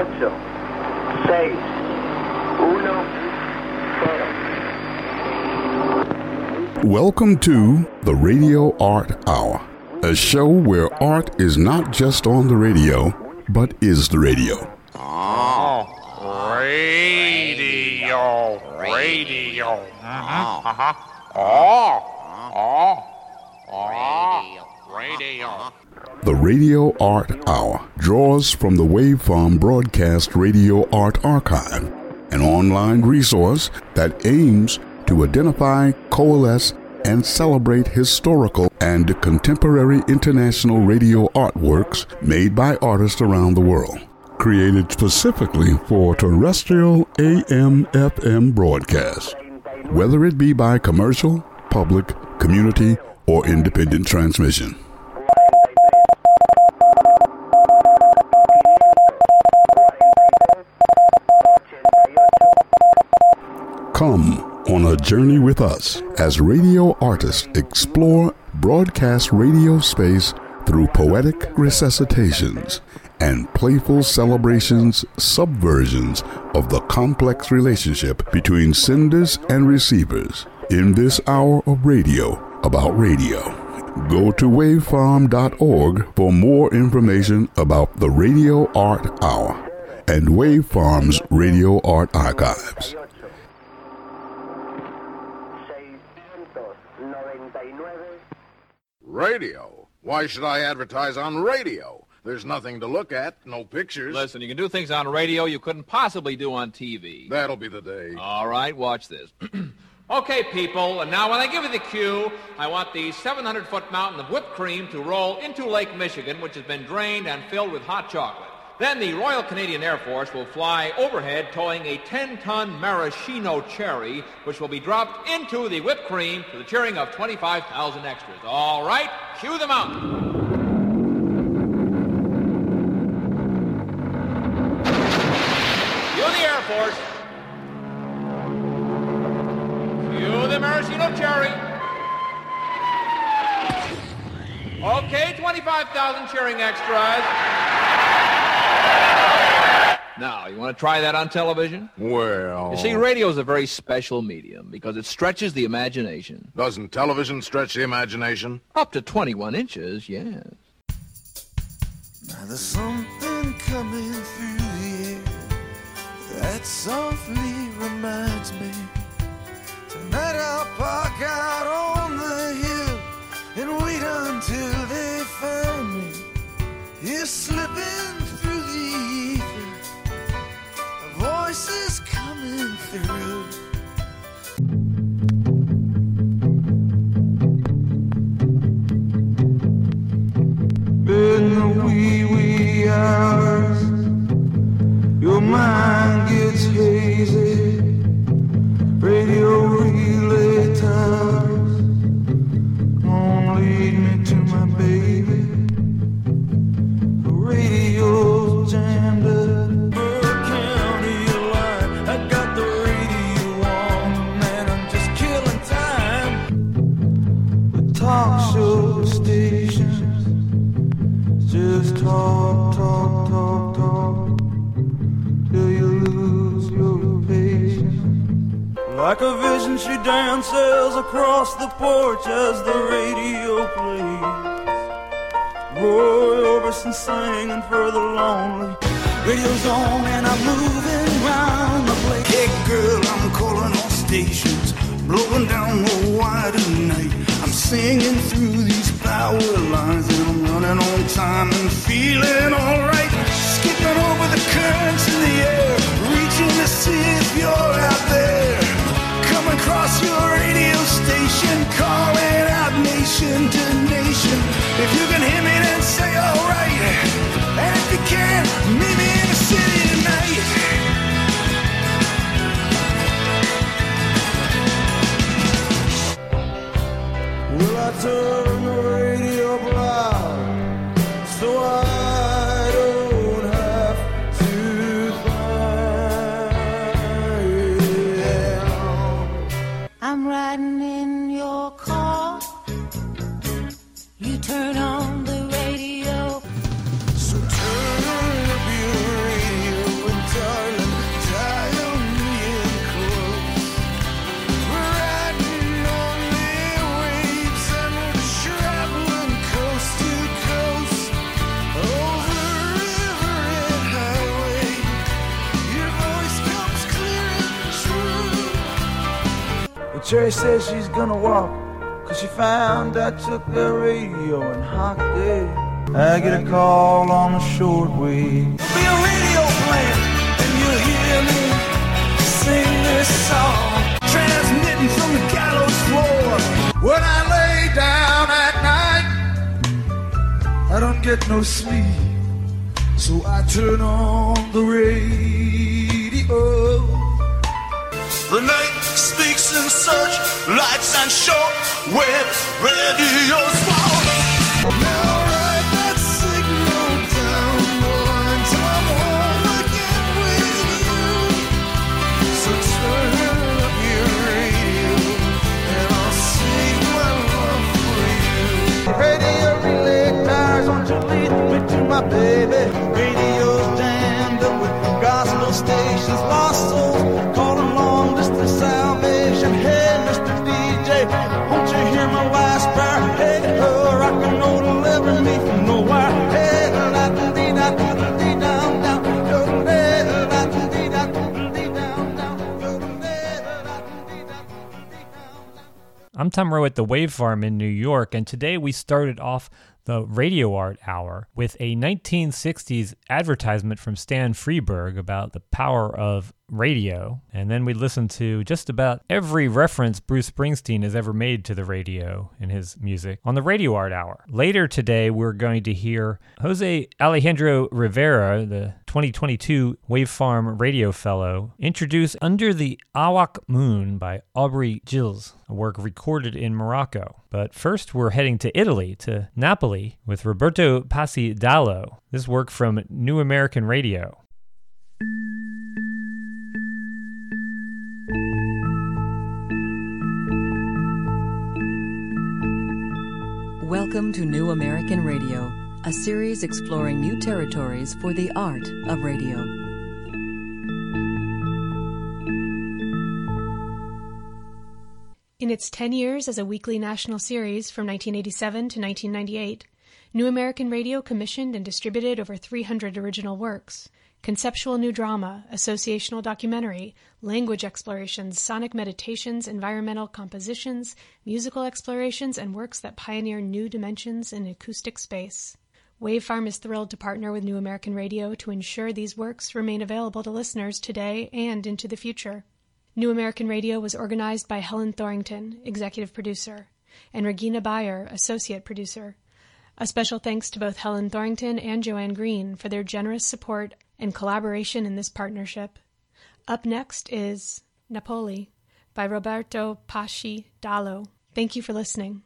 Welcome to the Radio Art Hour, a show where art is not just on the radio, but is the radio. Radio. Radio. The Radio Art Hour draws from the Waveform Broadcast Radio Art Archive, an online resource that aims to identify, coalesce, and celebrate historical and contemporary international radio artworks made by artists around the world. Created specifically for terrestrial AM/FM broadcast, whether it be by commercial, public, community, or independent transmission. Come on a journey with us as radio artists explore broadcast radio space through poetic resuscitations and playful celebrations, subversions of the complex relationship between senders and receivers in this hour of radio about radio. Go to wavefarm.org for more information about the Radio Art Hour and Wavefarm's Radio Art Archives. Radio? Why should I advertise on radio? There's nothing to look at, no pictures. Listen, you can do things on radio you couldn't possibly do on TV. That'll be the day. All right, watch this. Okay, people, and now when I give you the cue, I want the 700-foot mountain of whipped cream to roll into Lake Michigan, which has been drained and filled with hot chocolate. Then the Royal Canadian Air Force will fly overhead towing a 10-ton maraschino cherry, which will be dropped into the whipped cream to the cheering of 25,000 extras. All right, cue the mountain. Cue the Air Force. Cue the maraschino cherry. Okay, 25,000 cheering extras. Now, you want to try that on television? Well... You see, radio is a very special medium because it stretches the imagination. Doesn't television stretch the imagination? Up to 21 inches, yes. Now there's something coming through the air that softly reminds me. Tonight I'll park out on the hill and wait until they find me. You're slipping through the ether, a voice is coming through. In the wee hours, your mind gets hazy. Radio relay towers don't lead me to my baby. The radio's jammed up. Burke County line, I got the radio on, and I'm just killing time. With talk show stations, just talk, talk, talk, talk, till you lose your patience. Like a vision, she dances across the porch as the radio plays. Roy Orbison singing for the lonely. Radio's on and I'm moving round the place. Hey girl, I'm calling all stations, blowing down the wire tonight. I'm singing through these power lines and I'm running on time and feeling alright. Skipping over the currents in the air, reaching to see if you're out there. Come across your radio station, calling out nation to nation. If you can hear me, then say alright. And if you can, meet me in the city tonight. Will I turn the radio loud so I don't have to find? I'm riding in your car. You turn on the radio. So turn up your radio Cherry says she's gonna walk, 'cause she found I took the radio and hocked it. I get a call on the shortwave. There'll be a radio playing, and you'll hear me sing this song, transmitting from the gallows floor. When I lay down at night, I don't get no sleep, so I turn on the radio. The night speaks in such lights and short wave radios fall. Now write that signal down, boy, until I'm home again with you. So turn up your radio, and I'll sing my love for you. Radio relay tires, won't you lead me to my baby? Radio's jammed up with gospel stations, lost souls calling long distance salvation. Hey, Mr. DJ, won't you hear my last prayer? Hey, rock and roll deliver me from nowhere. Hey, la da dee da da dee down down, yo da da dee da dee down down, yo da da dee da dee down down. I'm Tom Rowe at the Wave Farm in New York, and today we started off the Radio Art Hour with a 1960s advertisement from Stan Freberg about the power of radio, and then we listened to just about every reference Bruce Springsteen has ever made to the radio in his music on the Radio Art Hour. Later today, we're going to hear Jose Alejandro Rivera, the 2022 Wave Farm Radio Fellow, introduce Under the Awak Moon by Aubrey Gilles, a work recorded in Morocco. But first, we're heading to Italy, to Napoli, with Roberto Passi Dallo, this work from New American Radio. Welcome to New American Radio, a series exploring new territories for the art of radio. In its 10 years as a weekly national series from 1987 to 1998, New American Radio commissioned and distributed over 300 original works. Conceptual new drama, associational documentary, language explorations, sonic meditations, environmental compositions, musical explorations, and works that pioneer new dimensions in acoustic space. Wave Farm is thrilled to partner with New American Radio to ensure these works remain available to listeners today and into the future. New American Radio was organized by Helen Thorington, executive producer, and Regina Bayer, associate producer. A special thanks to both Helen Thorington and Joanne Green for their generous support and collaboration in this partnership. Up next is Napoli by Roberto Passi Dallo. Thank you for listening.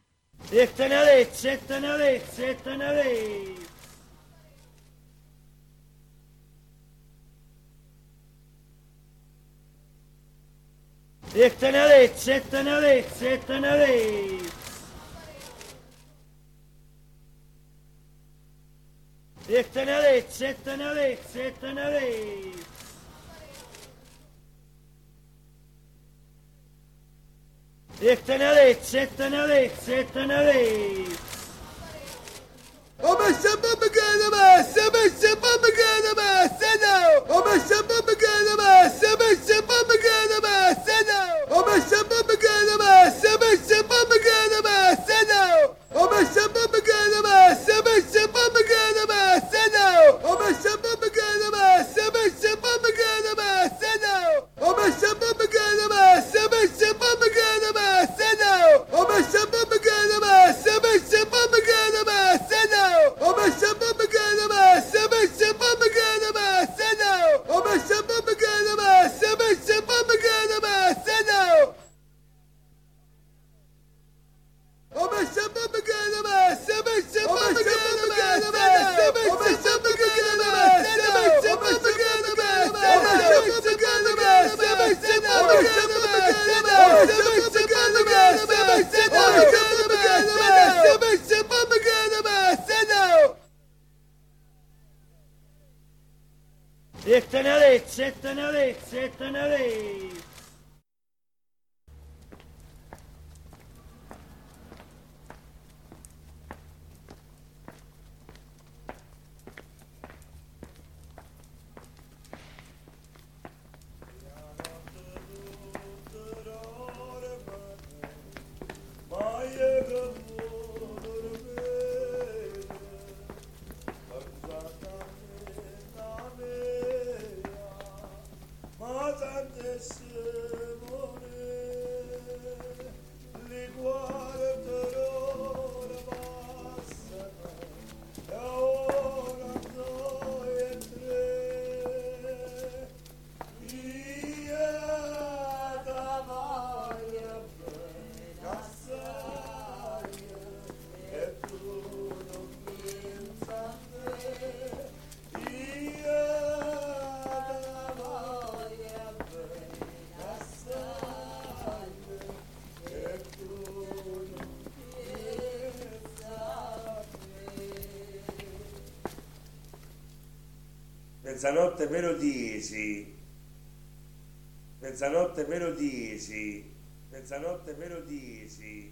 Mezzanotte meno 10. Mezzanotte meno 10. Mezzanotte meno 10.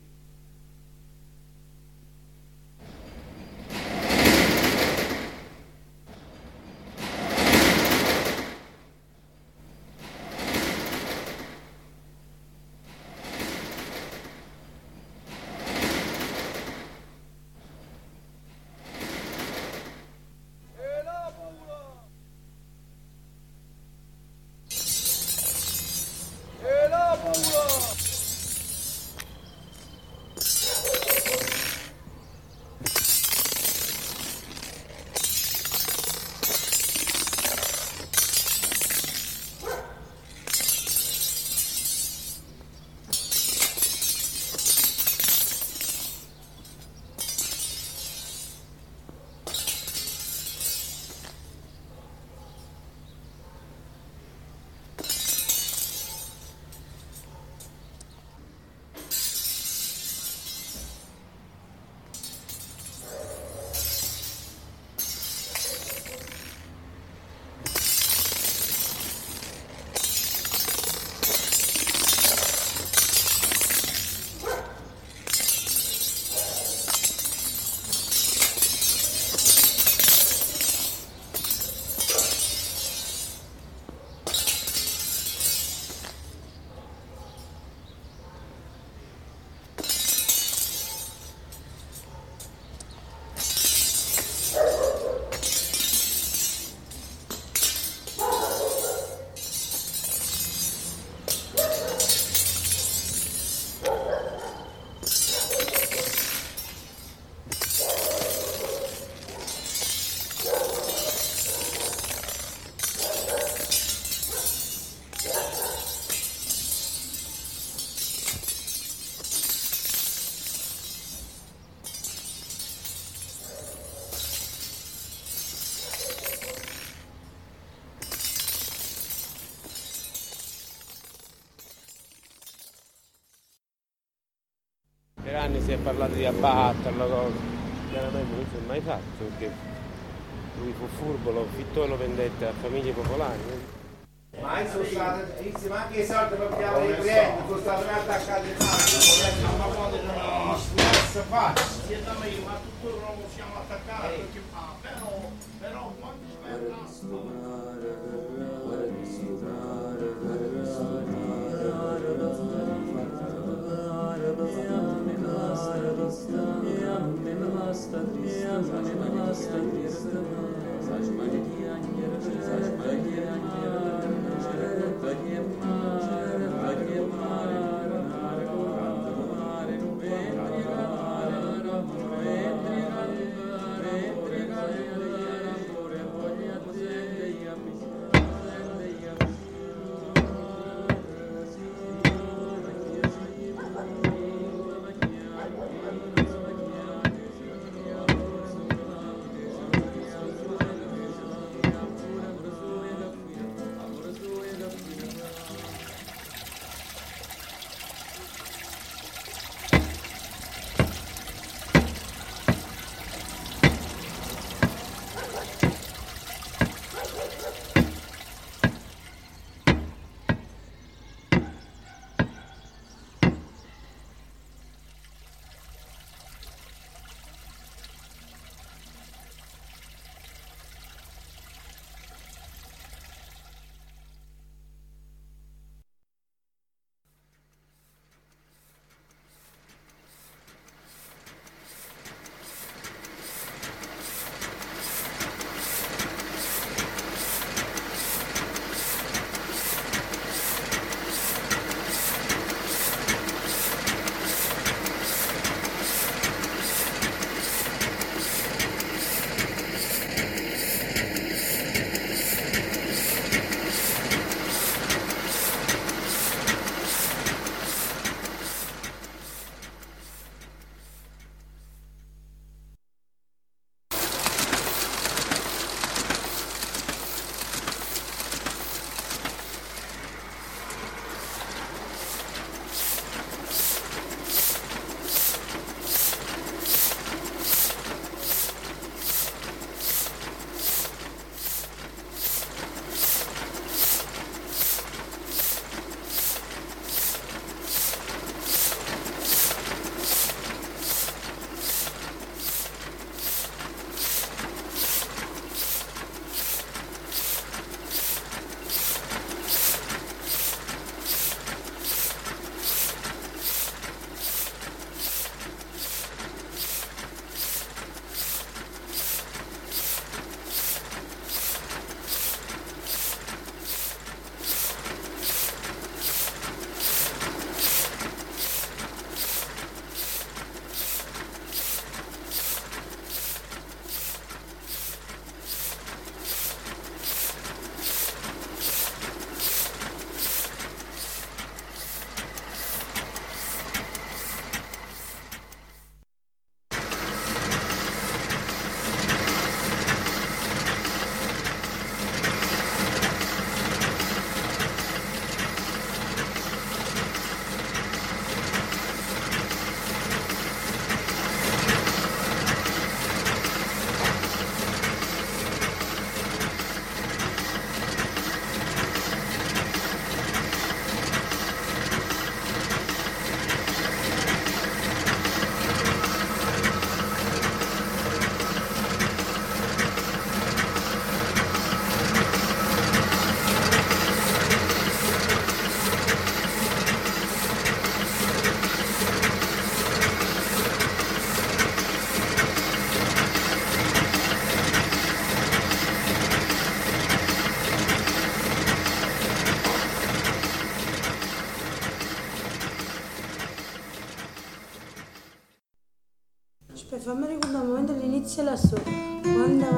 Per anni si è parlato di abbatterlo, chiaramente non si è mai fatto perché lui fu furbo, lo affittò e lo vendette a famiglie popolari. Ma sono state, insieme anche i soldi per pigliare i clienti, sono stati attaccati in mano, ma quando non si fa. Ma tutto non siamo attaccati, però quando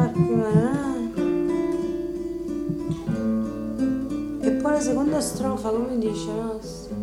E poi la seconda strofa come dice? No?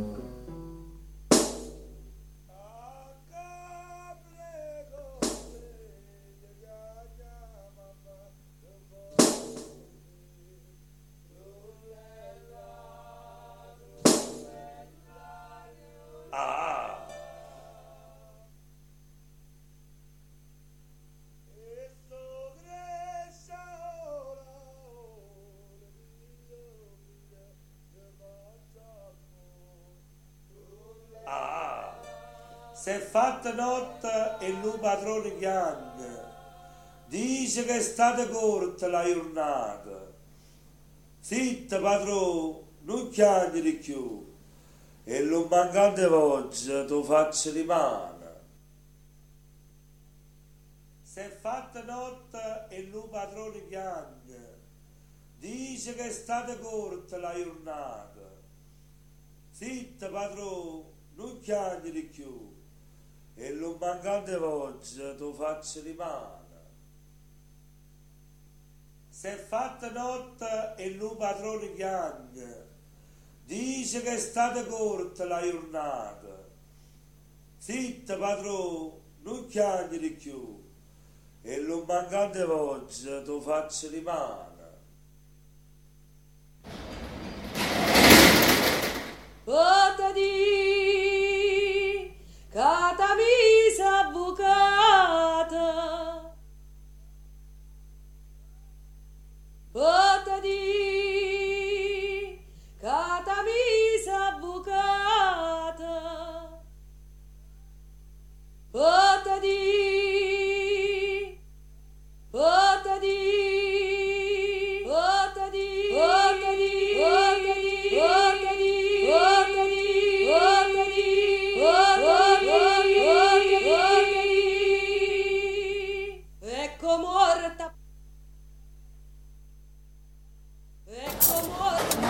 S'è fatta notte e il padrone piange, dice che è stata corta la giornata. Zitta padrone, non piangi di più, e lo mancante oggi tu faccio rimane. S'è fatta notte e il padrone piange, dice che è stata corta la giornata. Zitta padrone, non piangi di più, e lo mancante oggi tu faccio rimane. S'è fatta notte e il padrone piange, dice che è stata corta la giornata. Zitta padrone, non piangi di più, e lo mancante oggi tu faccio rimane. Votati Catamisa avvocata, votati Catamisa avvocata, votati, votati, votati, votati, votati, votati, ecco morta, ecco morta.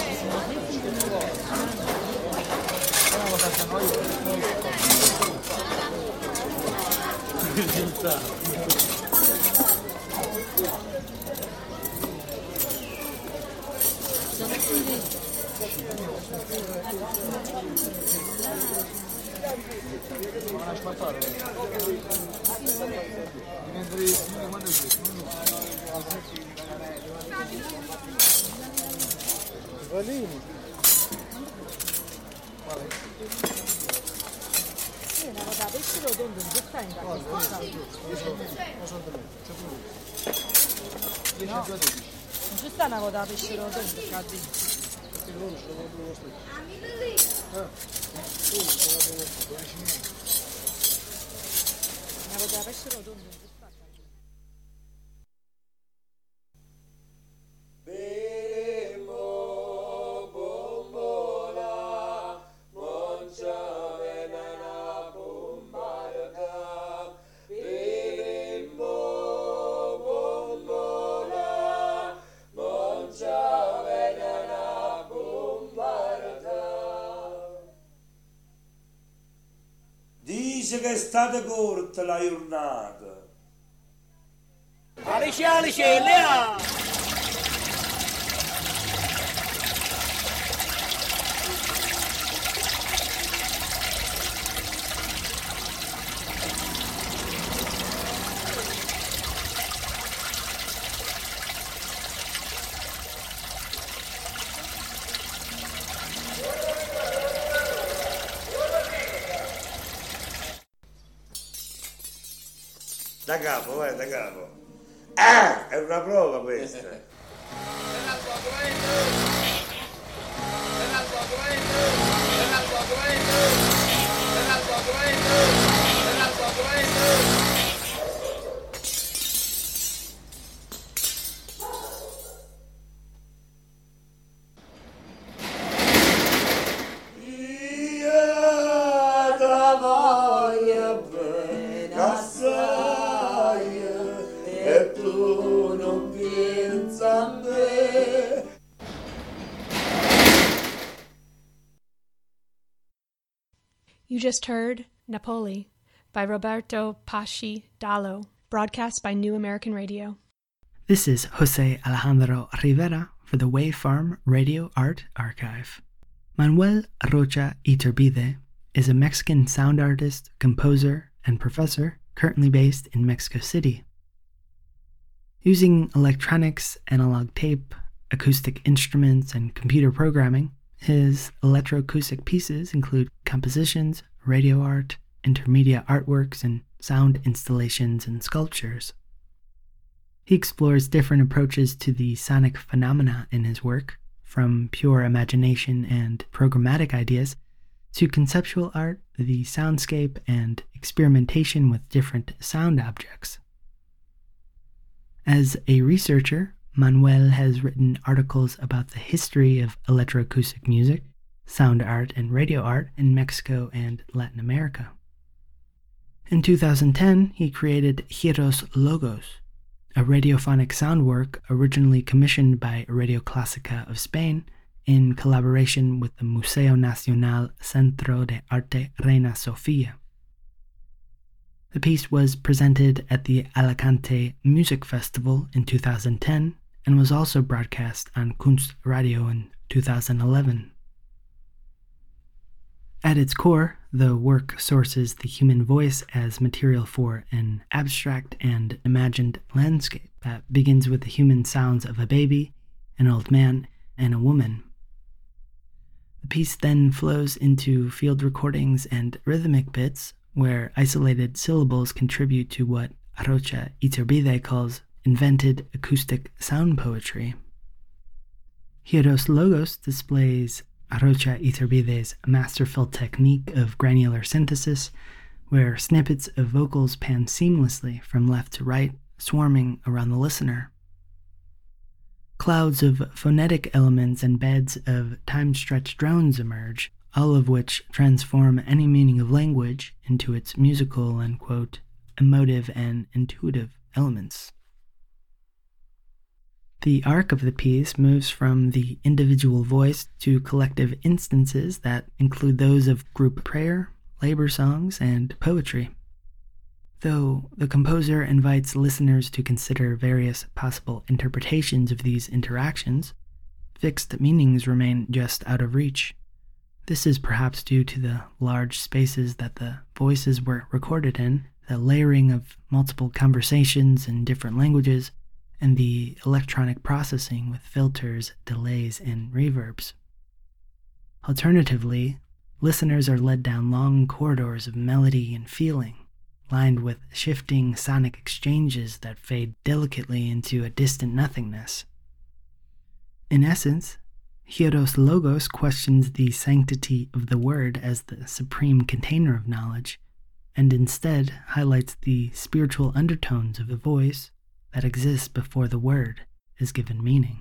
Non ci sta una cosa da pesce rotondo, perché loro ce l'hanno lo stesso. Una cosa da pesce rotondo non ci sta. Dice che è stata corta la giornata. Alice, Lea! Da capo, vai, da capo. Ah, è una prova questa. You just heard Napoli by Roberto Pasci Dallo, broadcast by New American Radio. This is Jose Alejandro Rivera for the Wave Farm Radio Art Archive. Manuel Rocha Iturbide is a Mexican sound artist, composer, and professor currently based in Mexico City. Using electronics, analog tape, acoustic instruments, and computer programming, his electroacoustic pieces include compositions, radio art, intermedia artworks, and sound installations and sculptures. He explores different approaches to the sonic phenomena in his work, from pure imagination and programmatic ideas to conceptual art, the soundscape, and experimentation with different sound objects. As a researcher, Manuel has written articles about the history of electroacoustic music, sound art, and radio art in Mexico and Latin America. In 2010, he created Giros Logos, a radiophonic sound work originally commissioned by Radio Clásica of Spain in collaboration with the Museo Nacional Centro de Arte Reina Sofía. The piece was presented at the Alicante Music Festival in 2010 and was also broadcast on Kunstradio in 2011. At its core, the work sources the human voice as material for an abstract and imagined landscape that begins with the human sounds of a baby, an old man, and a woman. The piece then flows into field recordings and rhythmic bits, where isolated syllables contribute to what Rocha Iturbide calls invented acoustic sound poetry. Giros Logos displays Rocha Iturbide's masterful technique of granular synthesis, where snippets of vocals pan seamlessly from left to right, swarming around the listener. Clouds of phonetic elements and beds of time-stretched drones emerge, all of which transform any meaning of language into its musical and, quote, emotive and intuitive elements. The arc of the piece moves from the individual voice to collective instances that include those of group prayer, labor songs, and poetry. Though the composer invites listeners to consider various possible interpretations of these interactions, fixed meanings remain just out of reach. This is perhaps due to the large spaces that the voices were recorded in, the layering of multiple conversations in different languages, and the electronic processing with filters, delays, and reverbs. Alternatively, listeners are led down long corridors of melody and feeling, lined with shifting sonic exchanges that fade delicately into a distant nothingness. In essence, Giros Logos questions the sanctity of the word as the supreme container of knowledge, and instead highlights the spiritual undertones of the voice that exists before the word is given meaning.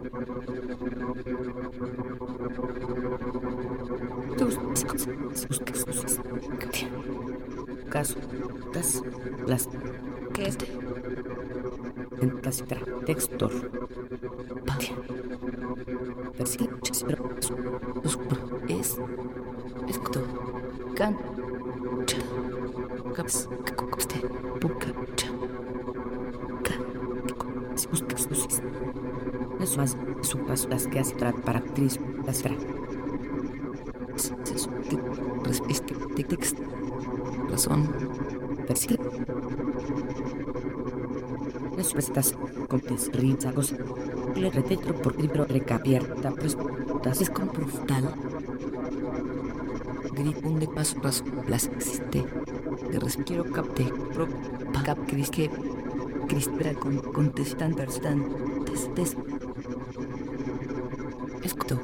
Caso, das, las, que este, entasitra, textor, patia, versichero, es, escuto, can, cha, caps, coste, puca, cha, ca, sus, las más, su paso, las que hace para actriz, las tra, de texto, razón, versichero, las respuestas, comptes, rizagos, le retetro por libro recabierta, respuestas, es con profundal. Gripun de paso, las existe, de respiro capte, pro, cap, crisque, crispera con contestan, testes, escuto.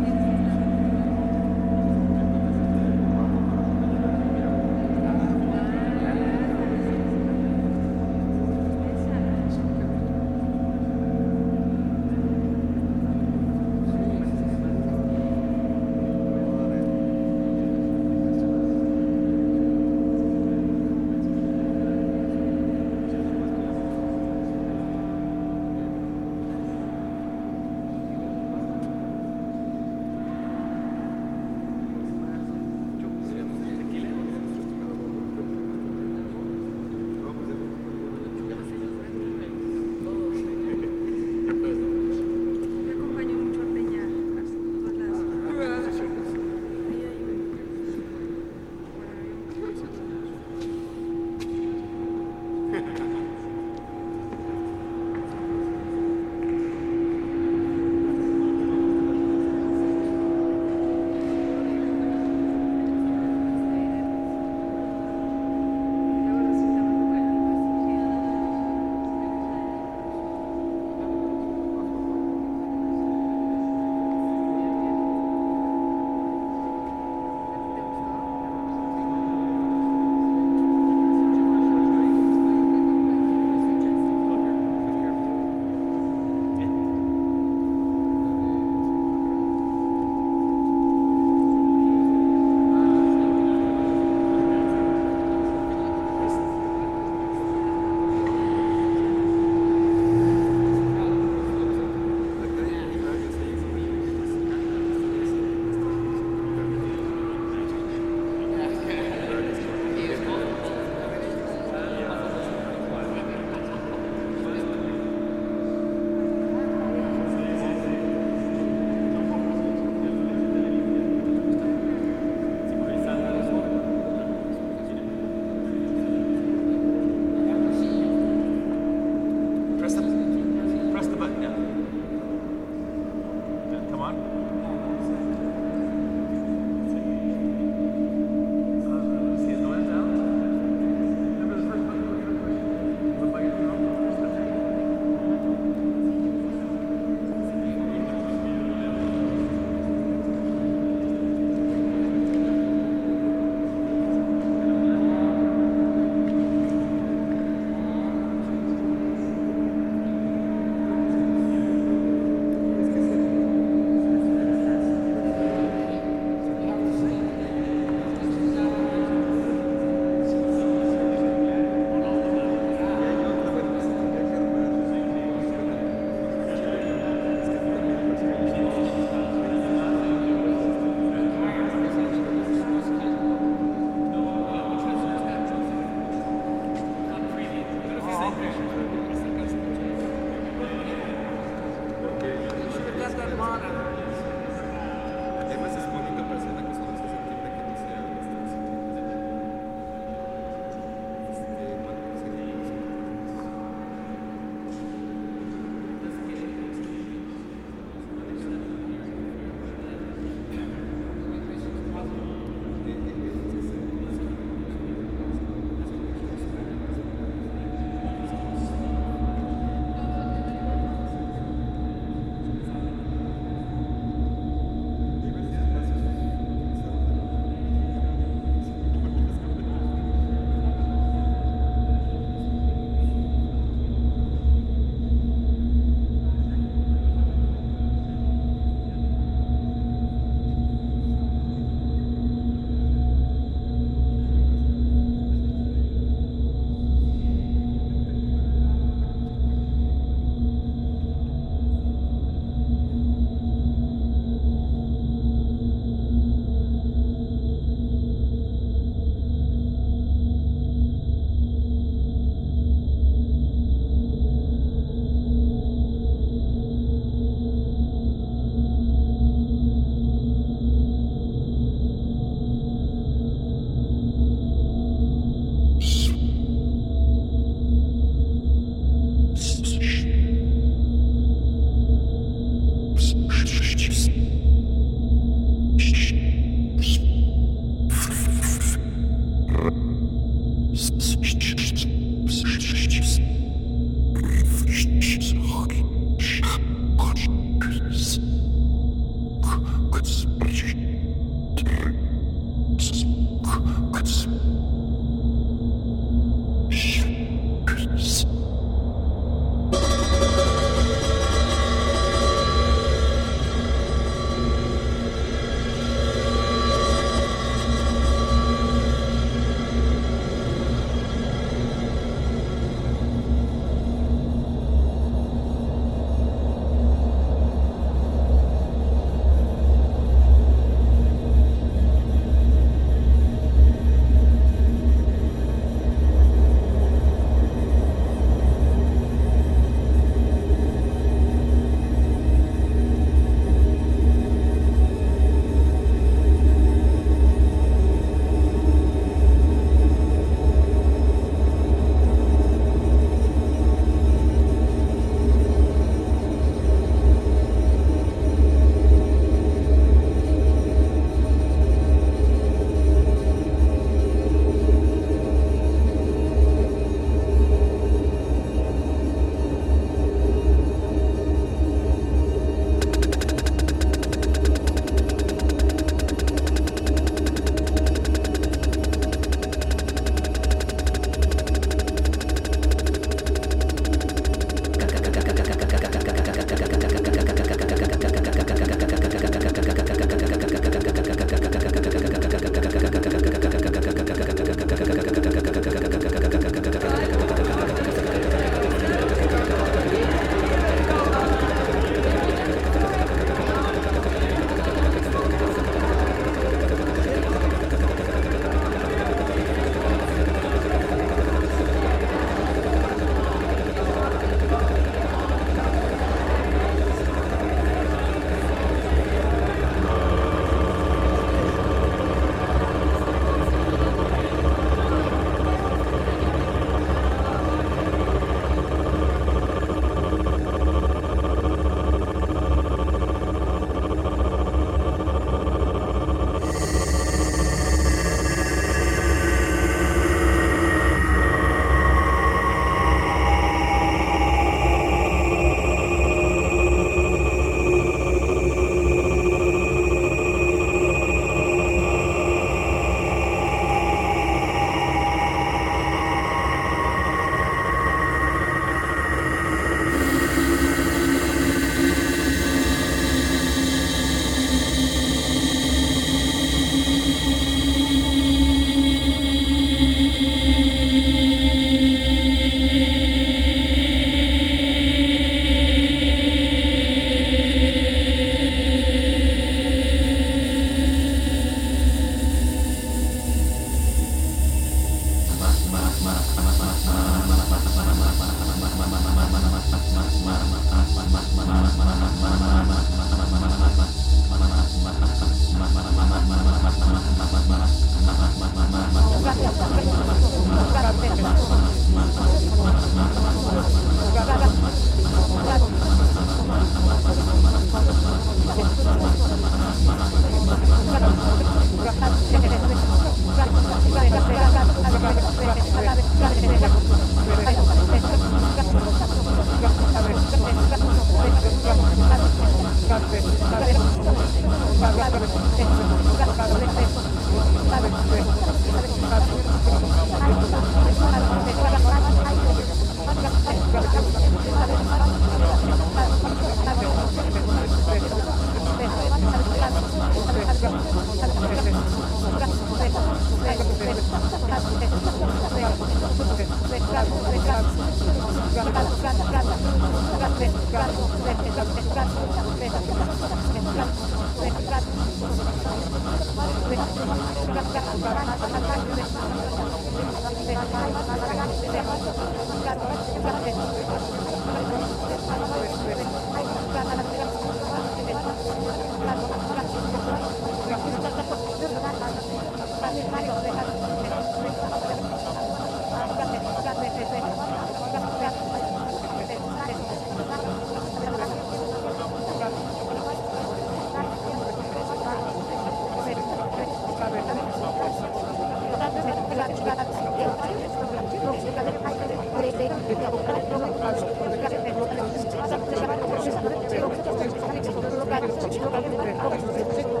Grazie.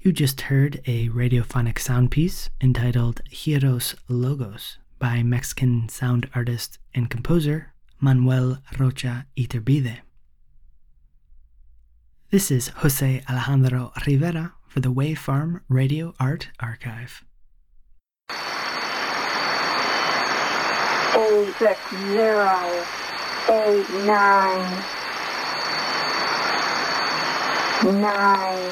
You just heard a radiophonic sound piece entitled Giros Logos by Mexican sound artist and composer Manuel Rocha Iturbide. This is Jose Alejandro Rivera for the Wave Farm Radio Art Archive. 86089.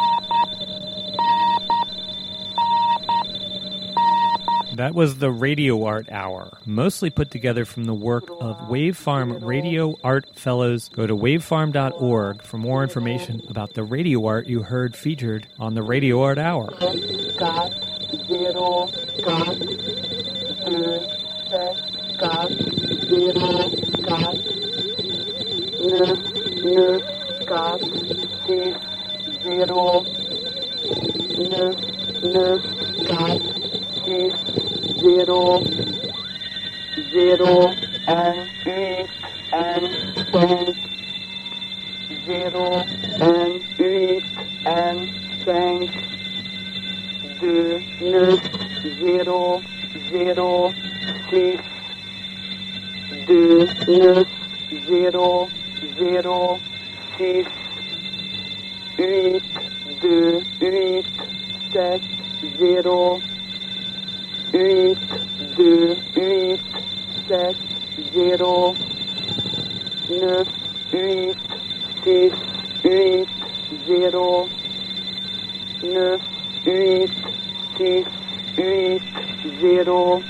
That was the Radio Art Hour, mostly put together from the work of Wave Farm Radio Art Fellows. Go to wavefarm.org for more information about the radio art you heard featured on the Radio Art Hour. Zero and 8 and 5. 0 and 8 and 5. 2 9 0 0 6. 2 9 0 0 6. 8 2 8 7 0. 8 2 8 7 0 9 8 6 8 0 9 8 6 8 0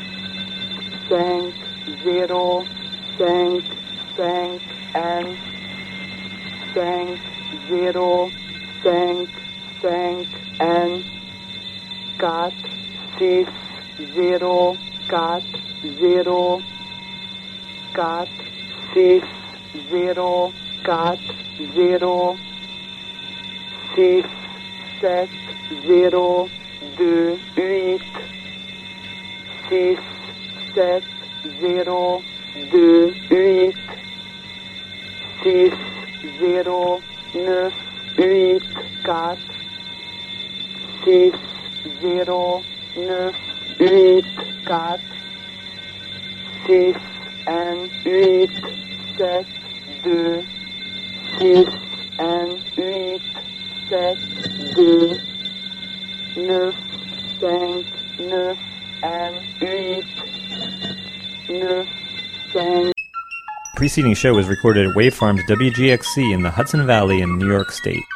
5 0 5 5 and 5 0 5 5 and 4 6 0 4 0 4 6 0 4 0 6 7 0 2 8 6 7 0 2 8 6 0 9 8 4 6 0 9 8 4 6 and 8 7 2 6 and 8 7 2 9 5 9 and 8 9 5. Preceding show was recorded at Wave Farm's WGXC in the Hudson Valley in New York State.